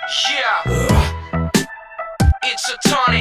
Yeah, it's a Tony.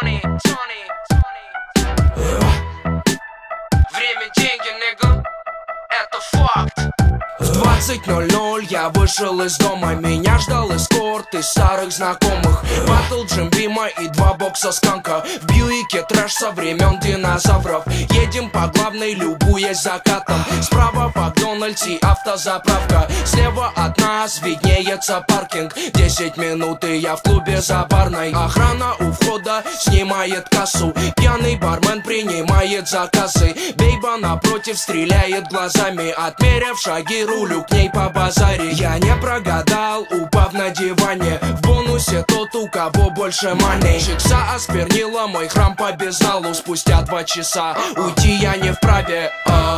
Время, деньги, nigga. Это факт. В 20:00 я вышел из дома. Меня ждал эскорт из старых знакомых. Батл Джимбима и 2 бокса сканка. В Бьюике трэш со времен динозавров. Едем по главной, любуясь закатом. Справа Макдональдс и автозаправка. Слева от нас виднеется паркинг. 10 минут и я в клубе за барной. Охрана у входа снимает кассу. Пьяный бармен принимает заказы. Бейба напротив стреляет глазами. Отмерив шаги, рулю к ней по базаре. Я не прогадал, упав на диване. В бонусе тот, у кого больше маней. Чикса осквернила мой храм по безналу. Спустя 2 часа уйти я не вправе.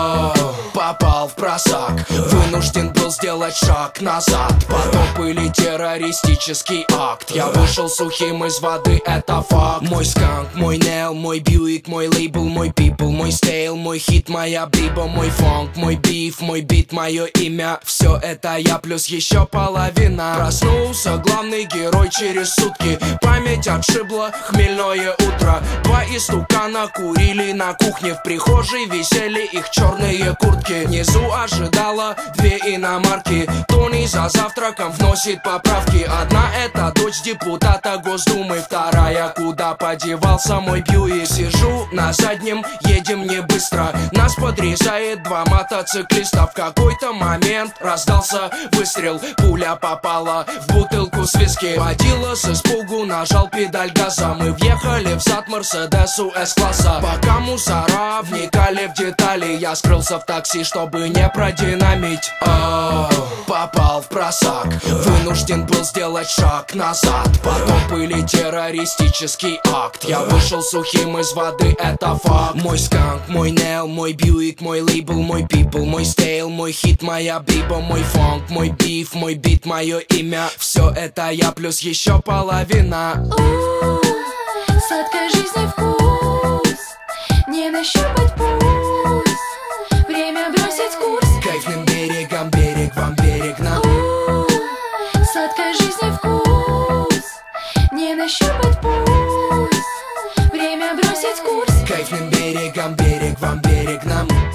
Попал в просак, вынужден был сделать шаг назад. Потоп или террористический акт. Я вышел сухим из воды, это факт. Мой сканк, мой нейл, мой Бьюик, мой лейбл, мой пипл, мой стейл, мой хит, моя биба, мой фонк, мой биф, мой бит, мое имя. Все это я плюс еще половина. Проснулся главный герой через сутки. Память отшибла, хмельное утро. 2 истукана курили на кухне. В прихожей висели их черные куртки. Внизу ожидала 2 иномарки. Тони за завтраком вносит поправки. Одна это дочь депутата Госдумы. Вторая, куда подевался мой Бьюик. Сижу на заднем, едем не быстро. Нас подрезает 2 мотоциклиста. В какой-то момент раздался выстрел. Пуля попала в бутылку с виски. Водила с испугу нажал педаль газа. Мы въехали в зад Мерседесу С-класса. Пока мусора вникали в детали, я скрылся в такси, чтобы не продинамить. Попал в просак, вынужден был сделать шаг назад. Потоп или террористический акт. Я вышел сухим из воды, это факт. Мой сканк, мой нейл, мой Бьюик, мой лейбл, мой пипл, мой стейл, мой хит, моя биба, мой фонк, мой биф, мой бит, мое имя. Все это я плюс еще половина. Сладкой жизни вкус, не нащупать пульс. Время бросить курс. Кайфным берегом берег, вам берег нам. Сладкой жизни вкус, не нащупать пульс. Время бросить курс. Кайфным берегом берег, вам берег нам.